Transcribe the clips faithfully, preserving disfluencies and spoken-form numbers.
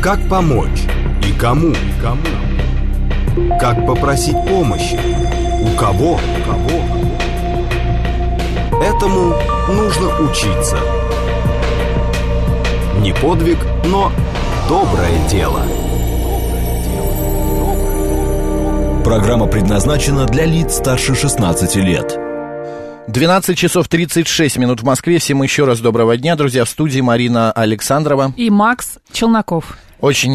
Как помочь и кому? И кому? Как попросить помощи? У кого? У кого? Этому нужно учиться. Не подвиг, но доброе дело. Программа предназначена для лиц старше шестнадцати лет. двенадцать часов тридцать шесть минут в Москве. Всем еще раз доброго дня, друзья. В студии Марина Александрова и Макс Челноков. Очень э,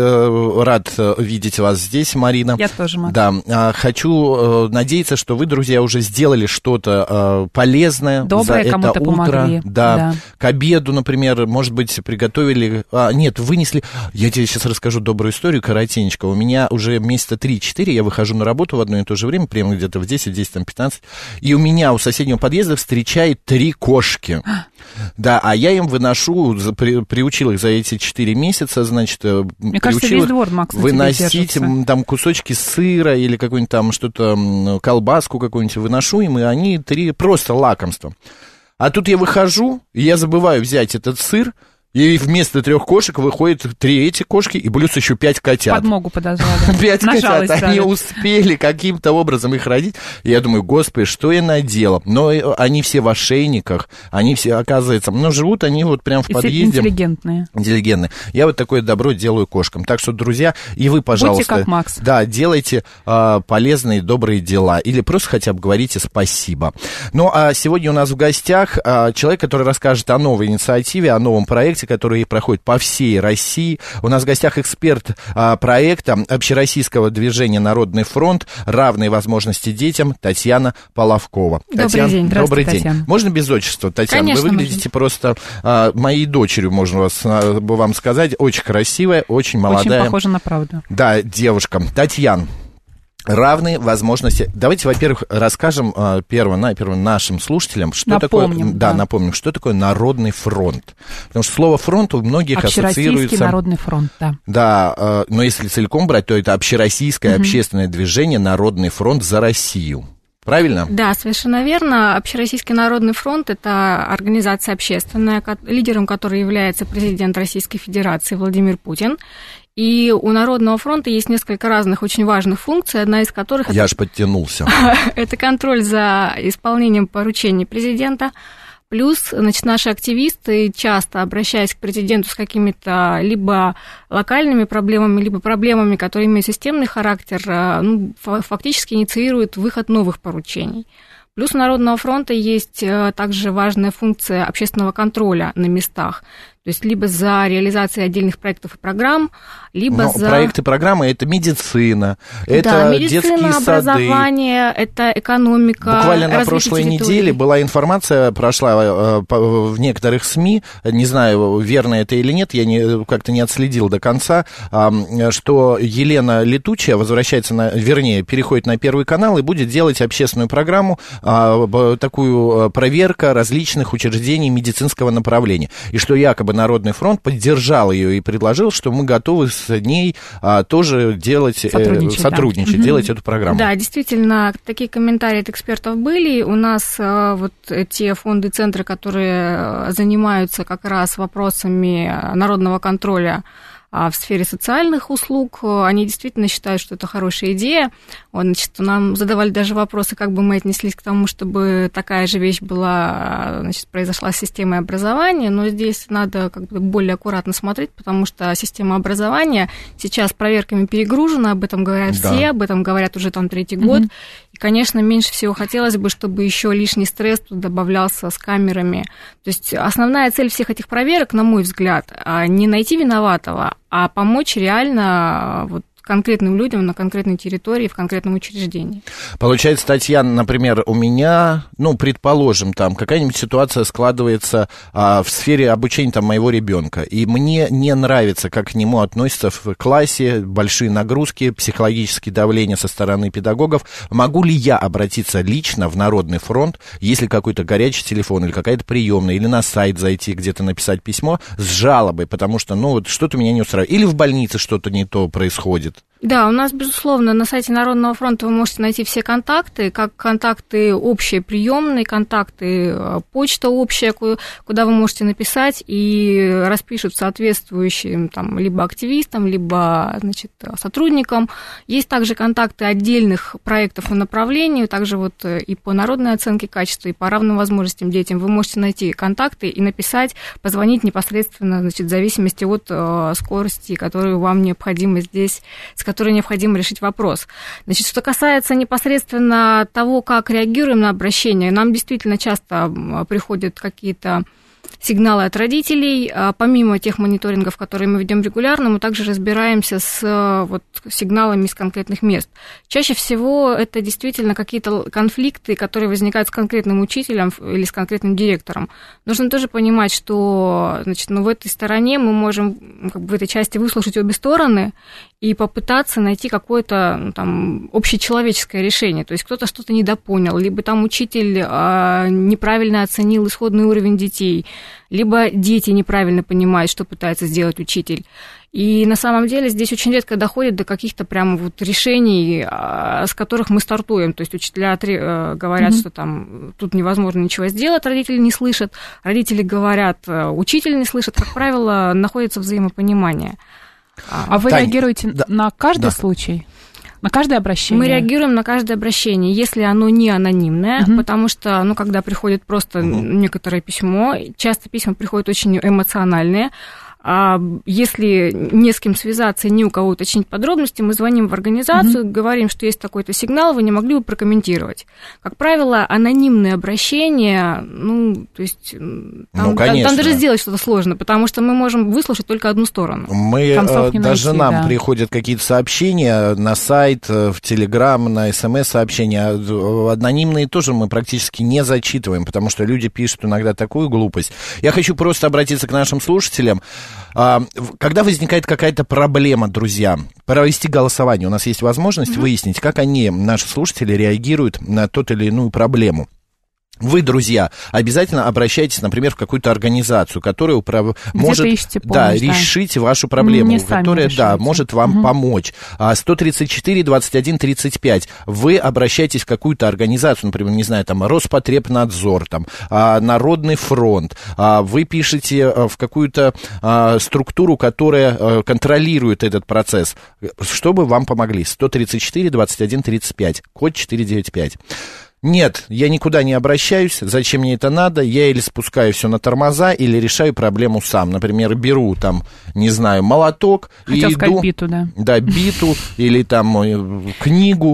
э, рад видеть вас здесь, Марина. Я тоже, Макс. Да, э, хочу э, надеяться, что вы, друзья, уже сделали что-то э, полезное доброе, за кому-то это утро. Помогли. Да, да. К обеду, например, может быть, приготовили... А, нет, вынесли... Я тебе сейчас расскажу добрую историю, коротенечко. У меня уже месяца три-четыре, я выхожу на работу в одно и то же время, прямо где-то в десять, десять, там, пятнадцать, и у меня у соседнего подъезда встречает три кошки. Да, а я им выношу, при, приучил их за эти четыре месяца, значит... Мне кажется, весь двор, Макс, на выносить там кусочки сыра или какую-нибудь там что-то, колбаску какую-нибудь выношу им, и они три просто лакомства. А тут я выхожу, и я забываю взять этот сыр, и вместо трех кошек выходит три эти кошки и плюс еще пять котят. Подмогу подозвали. Пять котят, они успели каким-то образом их родить. И я думаю, господи, что я наделал? Но они все в ошейниках, они все, оказывается, но живут они вот прям в подъезде. Интеллигентные. Интеллигентные. Я вот такое добро делаю кошкам. Так что, друзья, и вы, пожалуйста... Будьте как Макс. Да, делайте а, полезные, добрые дела. Или просто хотя бы говорите спасибо. Ну, а сегодня у нас в гостях а, человек, который расскажет о новой инициативе, о новом проекте, которые проходят по всей России. У нас в гостях эксперт а, проекта общероссийского движения «Народный фронт. Равные возможности детям» Татьяна Половкова. Добрый Татьяна, день. Добрый день. Татьяна. Можно без отчества, Татьяна? Конечно, вы выглядите можно. просто а, моей дочерью, можно вас, а, вам сказать. Очень красивая, очень молодая. Очень похожа на правду. Да, девушка. Татьяна. Равные возможности. Давайте, во-первых, расскажем э, перво, наперво нашим слушателям, что напомним, такое, да, да. напомним, что такое Народный фронт. Потому что слово фронт у многих ассоциируется... Общероссийский Народный фронт, да. Да, э, но если целиком брать, то это общероссийское угу. общественное движение «Народный фронт за Россию». Правильно? Да, совершенно верно. Общероссийский народный фронт – это организация общественная, лидером которой является президент Российской Федерации Владимир Путин. И у Народного фронта есть несколько разных очень важных функций, одна из которых… Я это... аж подтянулся. Это контроль за исполнением поручений президента. Плюс, значит, наши активисты, часто обращаясь к президенту с какими-то либо локальными проблемами, либо проблемами, которые имеют системный характер, ну, фактически инициируют выход новых поручений. Плюс у Народного фронта есть также важная функция общественного контроля на местах. То есть либо за реализацией отдельных проектов и программ, либо Но за... проекты и программы – это медицина, это да, медицина, детские образование, сады. Это экономика. Буквально на прошлой территории. неделе была информация, прошла в некоторых СМИ, не знаю, верно это или нет, я не, как-то не отследил до конца, что Елена Летучая возвращается, на, вернее, переходит на Первый канал и будет делать общественную программу, такую проверка различных учреждений медицинского направления. И что якобы Народный фронт поддержал ее и предложил, что мы готовы с ней а, тоже делать, сотрудничать, э, сотрудничать да. делать эту программу. Да, действительно, такие комментарии от экспертов были. У нас а, вот те фонды, центры, которые занимаются как раз вопросами народного контроля в сфере социальных услуг, они действительно считают, что это хорошая идея. Значит, нам задавали даже вопросы, как бы мы отнеслись к тому, чтобы такая же вещь была, значит, произошла с системой образования, но здесь надо как бы более аккуратно смотреть, потому что система образования сейчас проверками перегружена, об этом говорят да. все, об этом говорят уже там третий mm-hmm. год. И, конечно, меньше всего хотелось бы, чтобы еще лишний стресс тут добавлялся с камерами. То есть основная цель всех этих проверок, на мой взгляд, не найти виноватого, а помочь реально вот конкретным людям на конкретной территории, в конкретном учреждении. Получается, Татьяна, например, у меня, ну, предположим, там какая-нибудь ситуация складывается а, в сфере обучения там, моего ребенка, и мне не нравится, как к нему относятся в классе, большие нагрузки, психологические давления со стороны педагогов. Могу ли я обратиться лично в Народный фронт, если какой-то горячий телефон или какая-то приемная, или на сайт зайти, где-то написать письмо с жалобой, потому что, ну, вот что-то меня не устраивает, или в больнице что-то не то происходит? Да, у нас, безусловно, на сайте Народного фронта вы можете найти все контакты, как контакты общие приемные, контакты почта общая, куда вы можете написать и распишут соответствующим там, либо активистам, либо, значит, сотрудникам. Есть также контакты отдельных проектов и направлений, также вот и по народной оценке качества, и по равным возможностям детям. Вы можете найти контакты и написать, позвонить непосредственно, значит, в зависимости от э, скорости, которую вам необходимо здесь, с которой необходимо решить вопрос. Значит, что касается непосредственно того, как реагируем на обращение, нам действительно часто приходят какие-то сигналы от родителей. Помимо тех мониторингов, которые мы ведем регулярно, мы также разбираемся с вот, сигналами из конкретных мест. Чаще всего это действительно какие-то конфликты, которые возникают с конкретным учителем или с конкретным директором. Нужно тоже понимать, что значит, ну, в этой стороне мы можем как бы, в этой части выслушать обе стороны и попытаться найти какое-то ну, там, общечеловеческое решение. То есть кто-то что-то недопонял, либо там учитель а, неправильно оценил исходный уровень детей, либо дети неправильно понимают, что пытается сделать учитель. И на самом деле здесь очень редко доходит до каких-то прямо вот решений, с которых мы стартуем. То есть учителя говорят, mm-hmm. что там тут невозможно ничего сделать, родители не слышат. Родители говорят, учитель не слышит. Как правило, находится взаимопонимание. А вы Тань, реагируете да, на каждый да. случай? На каждое обращение? Мы реагируем на каждое обращение, если оно не анонимное, угу. потому что, ну, когда приходит просто угу. некоторое письмо, часто письма приходят очень эмоциональные, а если не с кем связаться, ни у кого уточнить подробности, мы звоним в организацию, mm-hmm. говорим, что есть такой-то сигнал, вы не могли бы прокомментировать. Как правило, анонимные обращения, ну, то есть там, ну, там, там даже сделать что-то сложно, потому что мы можем выслушать только одну сторону. Мы, даже найти, нам да. приходят какие-то сообщения на сайт, в Телеграм, на СМС-сообщения. Анонимные тоже мы практически не зачитываем, потому что люди пишут иногда такую глупость. Я хочу просто обратиться к нашим слушателям. Когда возникает какая-то проблема, друзья, провести голосование, у нас есть возможность mm-hmm. выяснить, как они, наши слушатели, реагируют на тот или иную проблему. Вы, друзья, обязательно обращайтесь, например, в какую-то организацию, которая управ... может помощь, да, да. решить вашу проблему, не которая да, может вам угу. помочь. сто тридцать четыре двадцать один тридцать пять. Вы обращаетесь в какую-то организацию, например, не знаю, там, Роспотребнадзор, там, Народный фронт. Вы пишете в какую-то структуру, которая контролирует этот процесс, чтобы вам помогли. сто тридцать четыре двадцать один тридцать пять, код четыреста девяносто пять. Нет, я никуда не обращаюсь, зачем мне это надо, я или спускаю все на тормоза, или решаю проблему сам. Например, беру там, не знаю, молоток Хотел и сказать иду... биту, да. Да, биту, или там книгу.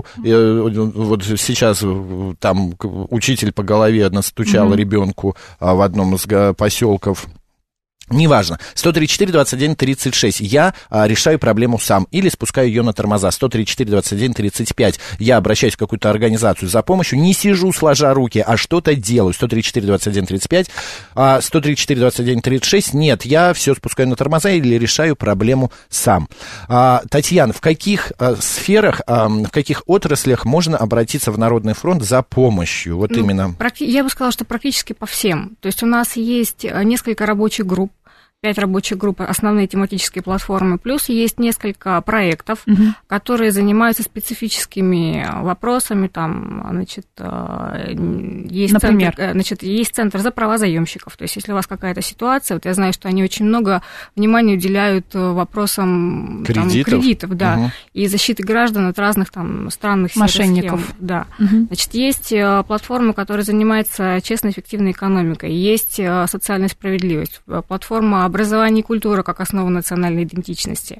Вот сейчас там учитель по голове настучал mm-hmm. ребенку в одном из поселков. Неважно. сто тридцать четыре двадцать один тридцать шесть. Я а, решаю проблему сам или спускаю ее на тормоза. сто тридцать четыре двадцать один тридцать пять. Я обращаюсь в какую-то организацию за помощью. Не сижу сложа руки, а что-то делаю. сто тридцать четыре двадцать один тридцать пять. А, сто тридцать четыре двадцать один тридцать шесть. Нет, я все спускаю на тормоза или решаю проблему сам. А, Татьяна, в каких а, сферах, а, в каких отраслях можно обратиться в Народный фронт за помощью? Вот ну, именно. Я бы сказала, что практически по всем. То есть у нас есть несколько рабочих групп. Пять рабочих групп, основные тематические платформы, плюс есть несколько проектов, угу. которые занимаются специфическими вопросами, там, значит, есть Например? центр, значит, есть центр за права заемщиков, то есть если у вас какая-то ситуация, вот я знаю, что они очень много внимания уделяют вопросам кредитов, там, кредитов да, угу. и защиты граждан от разных там странных мошенников. Схем, да. Угу. Значит, есть платформа, которая занимается честной, эффективной экономикой, есть социальная справедливость, платформа образование и культура как основа национальной идентичности.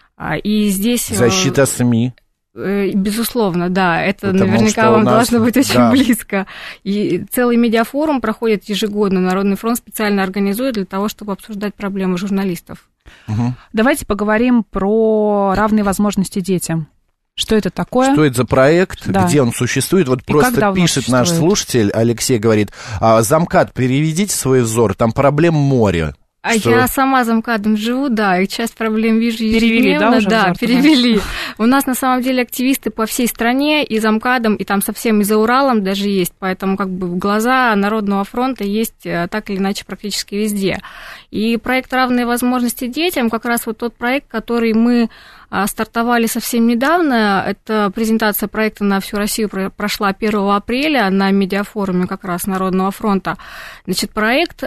И здесь... Защита СМИ. Безусловно, да, это Потому что наверняка вам нас... должно быть очень да. близко. И целый медиафорум проходит ежегодно, Народный фронт специально организует для того, чтобы обсуждать проблемы журналистов. Угу. Давайте поговорим про равные возможности детям. Что это такое? Что это за проект, да. где он существует? Вот и просто пишет наш слушатель, Алексей говорит, замкат, переведите свой взор, там проблем море. А что? Я сама замкадом живу, да, и часть проблем вижу ежедневно. Перевели, да, уже да, взор, перевели. У нас, на самом деле, активисты по всей стране, и замкадом, и там совсем и за Уралом даже есть, поэтому как бы глаза Народного фронта есть так или иначе практически везде. И проект «Равные возможности детям» как раз вот тот проект, который мы стартовали совсем недавно. Это презентация проекта на всю Россию прошла первого апреля на медиафоруме как раз Народного фронта. Значит, проект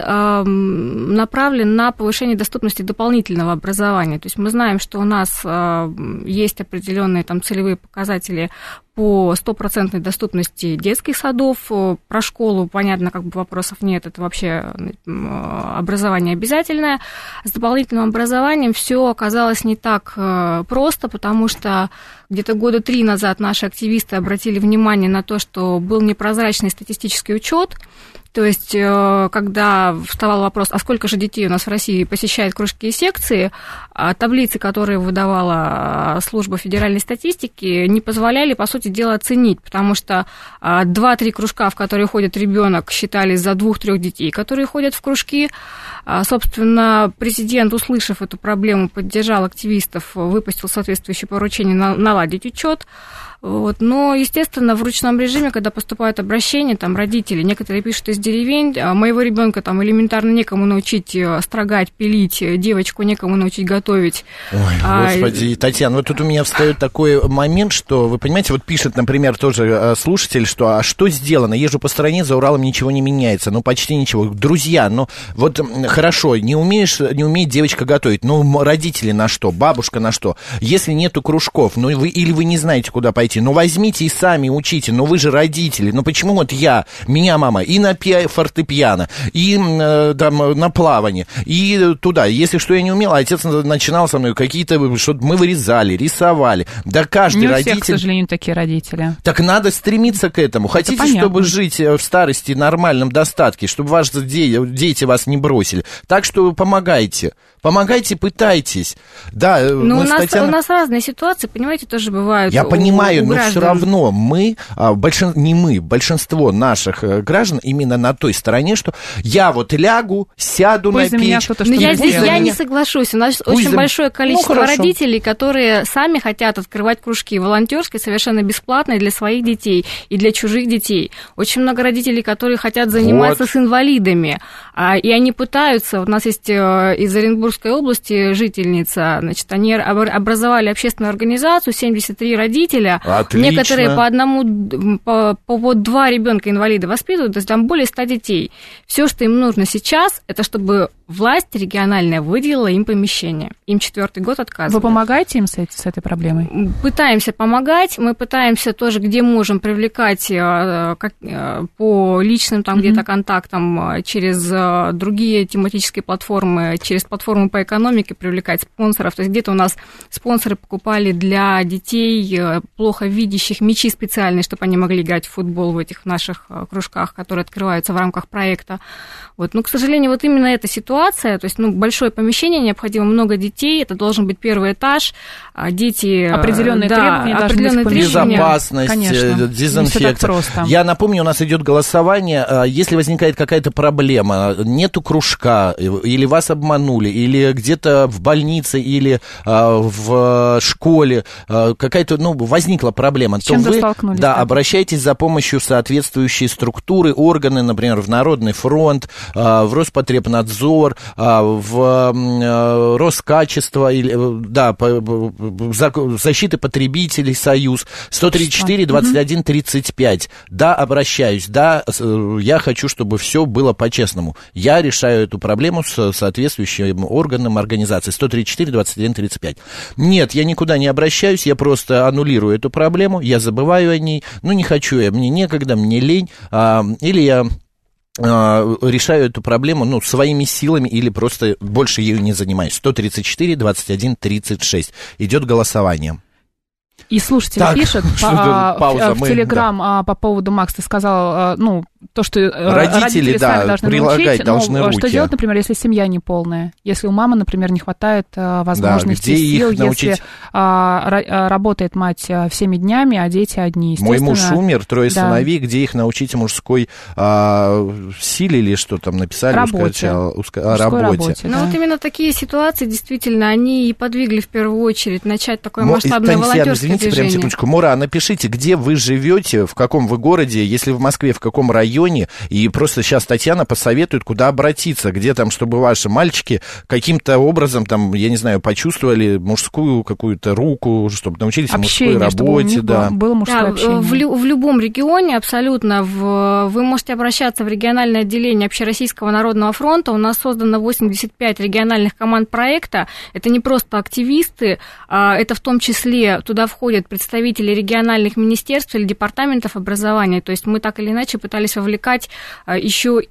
направлен на повышение доступности дополнительного образования. То есть мы знаем, что у нас есть определенные там целевые показатели по стопроцентной доступности детских садов. Про школу, понятно, как бы вопросов нет, это вообще образование обязательное. С дополнительным образованием все оказалось не так просто, потому что где-то года три назад наши активисты обратили внимание на то, что был непрозрачный статистический учет. То есть, когда вставал вопрос, а сколько же детей у нас в России посещает кружки и секции, таблицы, которые выдавала служба федеральной статистики, не позволяли, по сути дела, оценить, потому что два-три кружка, в которые ходит ребенок, считались за двух-трех детей, которые ходят в кружки. Собственно, президент, услышав эту проблему, поддержал активистов, выпустил соответствующее поручение наладить учет. Вот. Но, естественно, в ручном режиме, когда поступают обращения, там родители, некоторые пишут из деревень, моего ребенка там элементарно некому научить строгать, пилить, девочку некому научить готовить. Ой, господи, а... Татьяна, вот тут у меня встает такой момент, что, вы понимаете, вот пишет, например, тоже слушатель, что а что сделано? Езжу по стране, за Уралом ничего не меняется, ну почти ничего. Друзья, ну вот хорошо, не умеешь, не умеет девочка готовить, ну родители на что, бабушка на что? Если нету кружков, ну вы или вы не знаете, куда пойти, ну возьмите и сами учите, ну вы же родители, ну почему вот я, меня мама и на фортепиано, и э, там на плавание, и туда, если что я не умела, отец начинал со мной какие-то, что мы вырезали, рисовали, да каждый не родитель... Не у всех, к сожалению, такие родители. Так надо стремиться к этому, хотите, понятно, чтобы жить в старости нормальном достатке, чтобы ваши дети вас не бросили, так что помогайте. Помогайте, пытайтесь. Да, ну, у, нас, Татьяна... у нас разные ситуации, понимаете, тоже бывают. Я у, понимаю, у но граждан. все равно мы, большин... не мы, большинство наших граждан именно на той стороне, что я вот лягу, сяду Пусть на печь. Но я здесь я не соглашусь. У нас Пусть очень за... большое количество ну, родителей, которые сами хотят открывать кружки волонтерские, совершенно бесплатные для своих детей и для чужих детей. Очень много родителей, которые хотят заниматься вот. с инвалидами, и они пытаются. У нас есть из Оренбурга области жительница, значит, они образовали общественную организацию, семьдесят три родителя, Отлично. Некоторые по одному, по, по вот два ребенка инвалида воспитывают, то есть там более ста детей. Все, что им нужно сейчас, это чтобы власть региональная выделила им помещение. Им четвертый год отказывают. Вы помогаете им с, с этой проблемой? Пытаемся помогать, мы пытаемся тоже, где можем, привлекать как, по личным там mm-hmm. где-то контактам, через другие тематические платформы, через платформу по экономике привлекать спонсоров. То есть где-то у нас спонсоры покупали для детей плохо видящих мячи специальные, чтобы они могли играть в футбол в этих наших кружках, которые открываются в рамках проекта. Вот. Но, к сожалению, вот именно эта ситуация, то есть ну, большое помещение, необходимо много детей, это должен быть первый этаж, дети... Определенные да, требования определенные должны быть. Безопасность, конечно, дезинфекция. Я напомню, у нас идет голосование. Если возникает какая-то проблема, нету кружка, или вас обманули, или где-то в больнице, или в школе какая-то, ну, возникла проблема, то вы да, обращайтесь за помощью в соответствующие структуры, органы, например, в Народный фронт, в Роспотребнадзор, в Роскачество, или, да, защиты потребителей Союз, сто тридцать четыре двадцать один тридцать пять. Да, обращаюсь, да, я хочу, чтобы все было по-честному. Я решаю эту проблему с соответствующим органом организации. сто тридцать четыре двадцать один тридцать пять. Нет, я никуда не обращаюсь, я просто аннулирую эту проблему, я забываю о ней, ну, не хочу я, мне некогда, мне лень, а, или я... решаю эту проблему, ну, своими силами или просто больше ею не занимаюсь. сто тридцать четыре двадцать один тридцать шесть. Идет голосование. И слушатель так, пишет по, пауза, в Телеграм да. по поводу, Макс, ты сказал, ну, то, что родители, родители да, сами должны научить, должны но руки. Что делать, например, если семья неполная, если у мамы, например, не хватает возможностей, да, сил, если а, работает мать всеми днями, а дети одни. Мой муж умер, трое да. сыновей, где их научить мужской а, силе или что там написали? Работе. Уска... работе. работе да. Ну, вот именно такие ситуации, действительно, они и подвигли в первую очередь начать такое Мо... масштабное волонтерское извините, движение. Прям секундочку. Мура, напишите, где вы живете, в каком вы городе, если в Москве, в каком районе, районе, и просто сейчас Татьяна посоветует, куда обратиться, где там, чтобы ваши мальчики каким-то образом, там, я не знаю, почувствовали мужскую какую-то руку, чтобы научились общение, мужской работе. Да. Было мужское да, общение. В, в любом регионе абсолютно в, вы можете обращаться в региональное отделение Общероссийского народного фронта. У нас создано восемьдесят пять региональных команд проекта. Это не просто активисты, это в том числе туда входят представители региональных министерств или департаментов образования. То есть мы так или иначе пытались вовлекать еще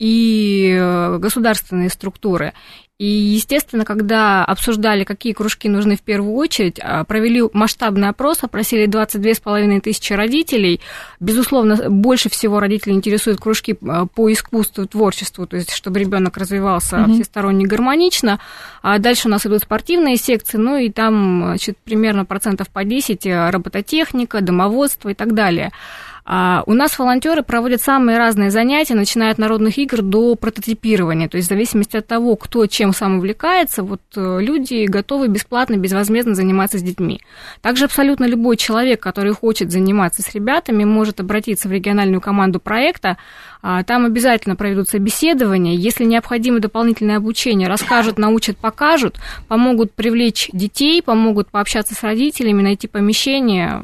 и государственные структуры. И, естественно, когда обсуждали, какие кружки нужны в первую очередь, провели масштабный опрос, опросили двадцать две с половиной тысячи родителей. Безусловно, больше всего родителей интересуют кружки по искусству, творчеству, то есть чтобы ребенок развивался mm-hmm. всесторонне гармонично. А дальше у нас идут спортивные секции, ну и там, значит, примерно процентов по десять робототехника, домоводство и так далее. А у нас волонтеры проводят самые разные занятия, начиная от народных игр до прототипирования. То есть в зависимости от того, кто чем сам увлекается, вот люди готовы бесплатно, безвозмездно заниматься с детьми. Также абсолютно любой человек, который хочет заниматься с ребятами, может обратиться в региональную команду проекта. Там обязательно проведут собеседование. Если необходимо дополнительное обучение, расскажут, научат, покажут, помогут привлечь детей, помогут пообщаться с родителями, найти помещение.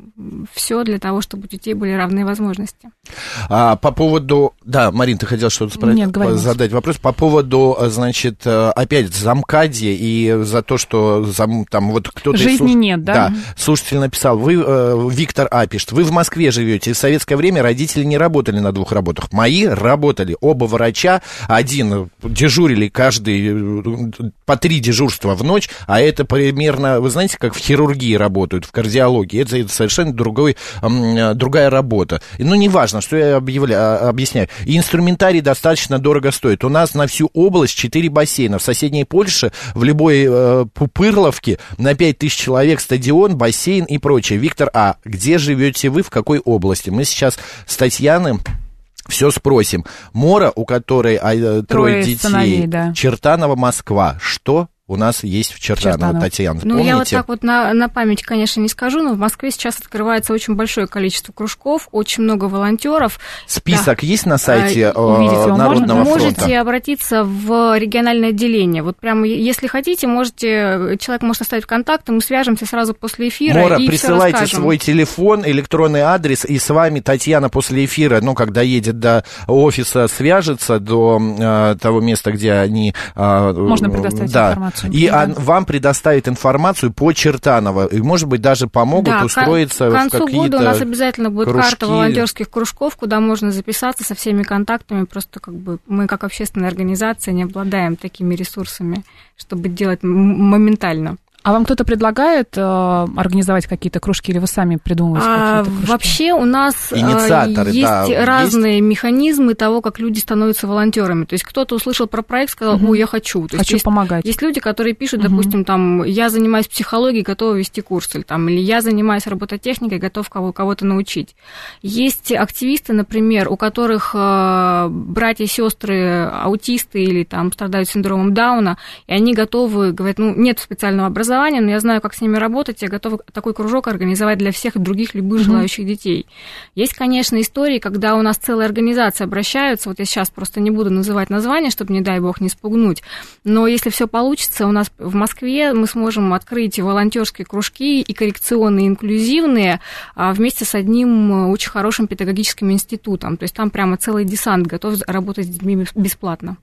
Все для того, чтобы у детей были равные возможности. А, по поводу... Да, Марин, ты хотела что-то спросить? Нет, говори. Задать вопрос. По поводу, значит, опять замкадья и за то, что там вот кто-то... Жизни слуш... нет, да? Да, слушатель написал. Вы, Виктор А. пишет, вы в Москве живете. В советское время родители не работали на двух работах. Мои работали. Оба врача. Один дежурили каждый... по три дежурства в ночь, а это примерно, вы знаете, как в хирургии работают, в кардиологии. Это, это совершенно другой, другая работа. Ну, неважно, что я объявляю, объясняю. И инструментарий достаточно дорого стоит. У нас на всю область четыре бассейна. В соседней Польше, в любой э, Пупырловке на пять тысяч человек стадион, бассейн и прочее. Виктор А., где живете вы, в какой области? Мы сейчас с Татьяны все спросим. Мора, у которой а, трое, трое детей, сыновей, да. Чертаново, Москва. Что у нас есть в Чертаново, Чертаново. Татьяна, ну, помните? Я вот так вот на, на память, конечно, не скажу, но в Москве сейчас открывается очень большое количество кружков, очень много волонтеров. Список да. есть на сайте а, увидите, Народного можно, фронта? Можете обратиться в региональное отделение. Вот прямо, если хотите, можете, человек может оставить контакты, мы свяжемся сразу после эфира. Мора, и присылайте свой телефон, электронный адрес, и с вами Татьяна после эфира, ну, когда едет до офиса, свяжется до э, того места, где они... Э, можно предоставить да, информацию. И да. вам предоставит информацию по Чертаново. И, может быть, даже помогут да, устроиться в какие-то к концу года у нас обязательно будет кружки. Карта волонтерских кружков, куда можно записаться со всеми контактами. Просто как бы мы, как общественная организация, не обладаем такими ресурсами, чтобы делать моментально. А вам кто-то предлагает э, организовать какие-то кружки, или вы сами придумываете а, какие-то кружки? Вообще у нас Инициаторы, есть да, разные есть? механизмы того, как люди становятся волонтерами. То есть кто-то услышал про проект, сказал, угу. ой, я хочу. То хочу есть помогать. Есть люди, которые пишут, угу. допустим, там, я занимаюсь психологией, готова вести курс, или, там, или я занимаюсь робототехникой, готов кого- кого-то научить. Есть активисты, например, у которых э, братья и сестры аутисты или там страдают синдромом Дауна, и они готовы, говорят, ну, нет специального образования, но я знаю, как с ними работать, я готова такой кружок организовать для всех других любых mm-hmm. желающих детей. Есть, конечно, истории, когда у нас целые организации обращаются, вот я сейчас просто не буду называть название, чтобы, не дай бог, не спугнуть, но если все получится, у нас в Москве мы сможем открыть волонтерские кружки и коррекционные, и инклюзивные вместе с одним очень хорошим педагогическим институтом, то есть там прямо целый десант готов работать с детьми бесплатно.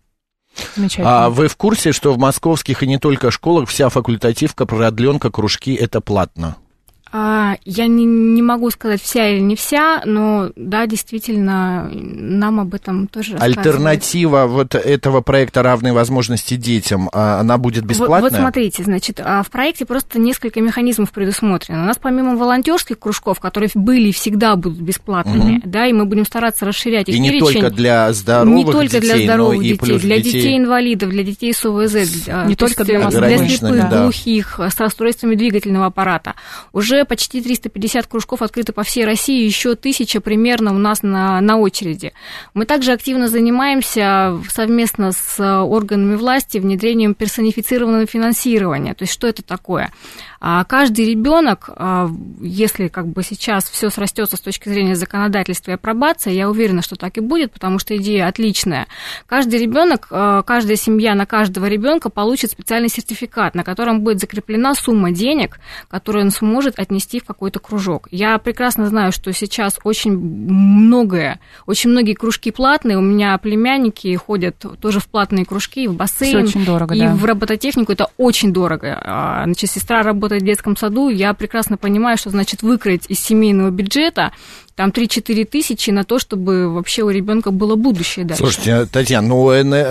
А вы в курсе, что в московских и не только школах вся факультативка, продленка, кружки – это платно? А, я не, не могу сказать, вся или не вся, но да, действительно, нам об этом тоже рассказывают. Альтернатива вот этого проекта «Равные возможности детям», она будет бесплатная? Вот, вот смотрите, значит, в проекте просто несколько механизмов предусмотрено. У нас помимо волонтерских кружков, которые были и всегда будут бесплатными, угу. да, и мы будем стараться расширять их и перечень. И не только для здоровых детей, не только детей, для здоровых но детей, и плюс для детей... детей-инвалидов, для детей с ОВЗ, не только для, для слепых, да. глухих, с расстройствами двигательного аппарата. Уже уже почти триста пятьдесят кружков открыты по всей России, еще тысяча примерно у нас на, на очереди. Мы также активно занимаемся совместно с органами власти внедрением персонифицированного финансирования. То есть что это такое? Каждый ребенок, если как бы сейчас все срастется с точки зрения законодательства и апробации, я уверена, что так и будет, потому что идея отличная. Каждый ребенок, каждая семья на каждого ребенка получит специальный сертификат, на котором будет закреплена сумма денег, которую он сможет отнести в какой-то кружок. Я прекрасно знаю, что сейчас очень многое, очень многие кружки платные. У меня племянники ходят тоже в платные кружки, в бассейн, очень дорого, и да. в робототехнику. Это очень дорого. Значит, сестра работает в детском саду, я прекрасно понимаю, что значит выкроить из семейного бюджета там три-четыре тысячи на то, чтобы вообще у ребенка было будущее дальше. Слушайте, Татьяна, ну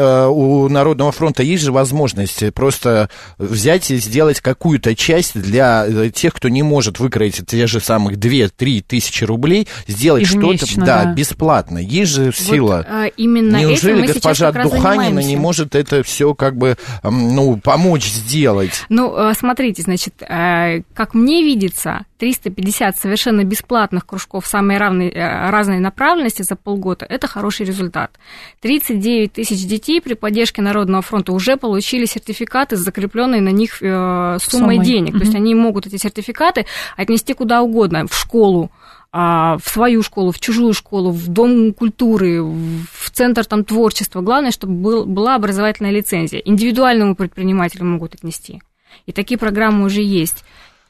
у Народного фронта есть же возможность просто взять и сделать какую-то часть для тех, кто не может выкроить те же самых две-три тысячи рублей, сделать что-то, да, да, бесплатно. Есть же сила. Вот, именно Неужели этим госпожа Духанина не может это все как бы, ну, помочь сделать? Ну, смотрите, значит, как мне видится, триста пятьдесят совершенно бесплатных кружков самой равной, разной направленности за полгода – это хороший результат. тридцать девять тысяч детей при поддержке Народного фронта уже получили сертификаты с закрепленной на них э, суммой, суммой денег. Mm-hmm. То есть они могут эти сертификаты отнести куда угодно, в школу, в свою школу, в чужую школу, в дом культуры, в центр там, творчества. Главное, чтобы был, была образовательная лицензия. Индивидуальному предпринимателю могут отнести. И такие программы уже есть.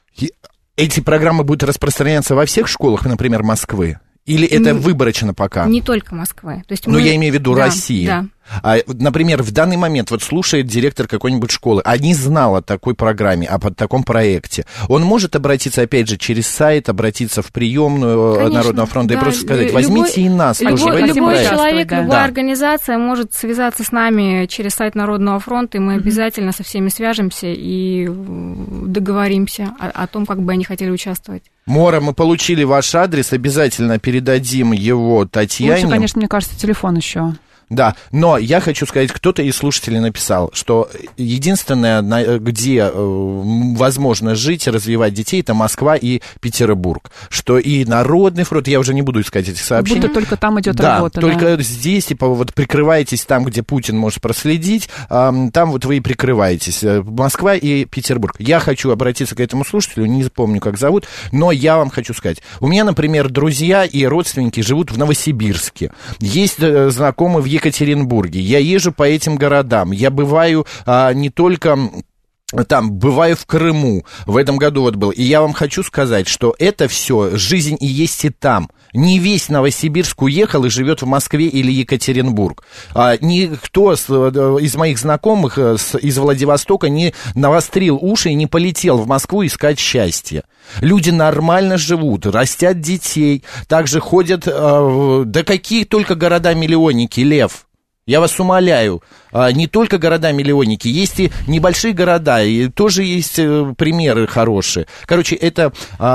Эти программы будут распространяться во всех школах, например, Москвы? Или это не, выборочно пока? Не только Москвы. То есть ну, мы... я имею в виду да, России. Да. А, например, в данный момент вот слушает директор какой-нибудь школы, а не знал о такой программе, о таком проекте. Он может обратиться, опять же, через сайт, обратиться в приемную Конечно, Народного фронта да, и просто сказать, возьмите любой, и нас любой, тоже в этом любой проекте. человек, да. любая да. организация может связаться с нами через сайт Народного фронта, и мы mm-hmm. обязательно со всеми свяжемся и договоримся о, о том, как бы они хотели участвовать. Мора, мы получили ваш адрес, обязательно передадим его Татьяне. Лучше, конечно, мне кажется, телефон еще. Да, но я хочу сказать, кто-то из слушателей написал, что единственное, где возможно жить и развивать детей, это Москва и Петербург. Что и Народный фронт, я уже не буду искать этих сообщений. Будто только там идет да, работа. Только да. здесь, типа, вот прикрываетесь там, где Путин может проследить, там вот вы и прикрываетесь. Москва и Петербург. Я хочу обратиться к этому слушателю, не помню, как зовут, но я вам хочу сказать. У меня, например, друзья и родственники живут в Новосибирске. Есть знакомые в Екатеринбурге. Екатеринбурге. Я езжу по этим городам. Я бываю а, не только там, бываю в Крыму. В этом году вот был. И я вам хочу сказать, что это все, жизнь и есть и там. Не весь Новосибирск уехал и живет в Москве или Екатеринбург. А, никто с, из моих знакомых с, из Владивостока не навострил уши и не полетел в Москву искать счастье. Люди нормально живут, растят детей, также ходят, э, да какие только города-миллионники, Лев. Я вас умоляю, не только города-миллионники, есть и небольшие города, и тоже есть примеры хорошие. Короче, это,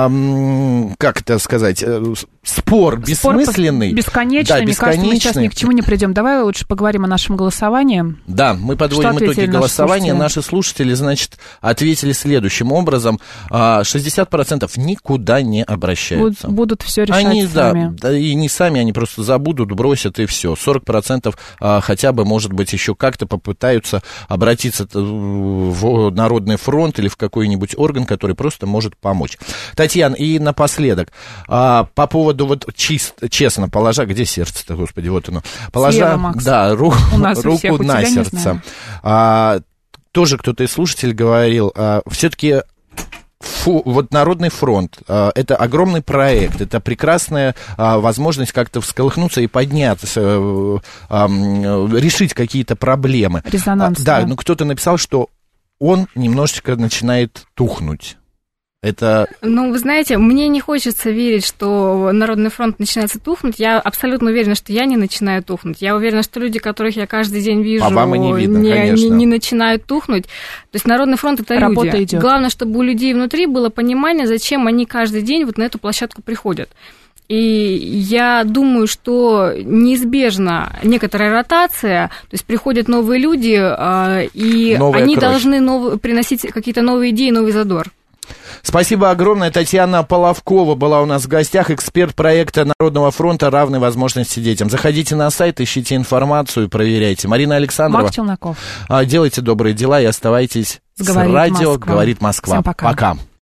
как это сказать, спор бессмысленный. Спор бесконечный, да, мне кажется, мы сейчас ни к чему не придем. Давай лучше поговорим о нашем голосовании. Да, мы подводим итоги голосования. Наши слушатели, значит, ответили следующим образом. шестьдесят процентов никуда не обращаются. Будут, будут все решать они, сами. Да, и не сами, они просто забудут, бросят, и все. сорок процентов хотя бы, может быть, еще как-то попытаются обратиться в Народный фронт или в какой-нибудь орган, который просто может помочь. Татьяна, и напоследок, по поводу вот чист, честно, положа, где сердце-то, господи, вот оно, положа, Слева, да, ру, руку всех, на сердце. А, тоже кто-то из слушателей говорил, а, все-таки Фу, вот Народный фронт, а, это огромный проект, это прекрасная а, возможность как-то всколыхнуться и подняться, а, а, решить какие-то проблемы. Резонанс. А, да, да, ну кто-то написал, что он немножечко начинает тухнуть. Это... Ну, вы знаете, мне не хочется верить, что Народный фронт начинается тухнуть. Я абсолютно уверена, что я не начинаю тухнуть. Я уверена, что люди, которых я каждый день вижу, а вам и не, видно, не, не, не начинают тухнуть. То есть Народный фронт — это Работа люди. Идет. Главное, чтобы у людей внутри было понимание, зачем они каждый день вот на эту площадку приходят. И я думаю, что неизбежна некоторая ротация, то есть приходят новые люди, и Новая они кровь. должны нов... приносить какие-то новые идеи, новый задор. Спасибо огромное. Татьяна Половкова была у нас в гостях, эксперт проекта Народного фронта «Равные возможности детям». Заходите на сайт, ищите информацию, проверяйте. Марина Александрова. Марк Челноков. Делайте добрые дела и оставайтесь с, с радио «Говорит Москва». Всем пока. Пока.